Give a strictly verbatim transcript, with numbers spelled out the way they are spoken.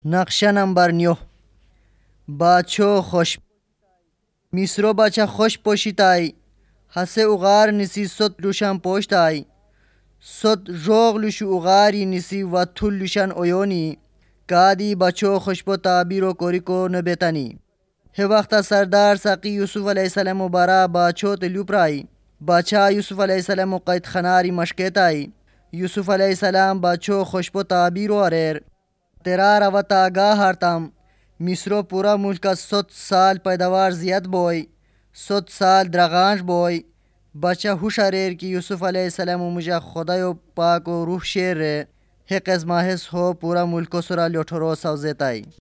नक्शा नंबर न्यो बाछो खुश मिस्रो बाचा खुश पोशिताई हसे उगार निसी सोत लुशान पोशताई सोत जोग लुशु उगारी निसी वथुल लुशान ओयोनी कादी बचो खुशबो ताबीरो कोरिको नबेतनी हे वक्त सरदार सकी यूसुफ अलैहिस्सलाम मुबारा बाछो तेलुपराई बाचा यूसुफ अलैहिस्सलाम कैद खनारी मशकेताई यूसुफ अलैहिस्सलाम बाछो खुशबो ताबीरो अरेर तेरार अवता गा हरतम मिस्रो पूरा मुल्क सोत साल पैदावार जियत बोई सोत साल द्रगांश बोई बचा हुशरेर की यूसुफ अलैहिस्सलाम मुझा खुदायो पाक रूह शेर रे हे कज़माहिस हो पूरा मुल्को सुरा लोठरो सवजेताई।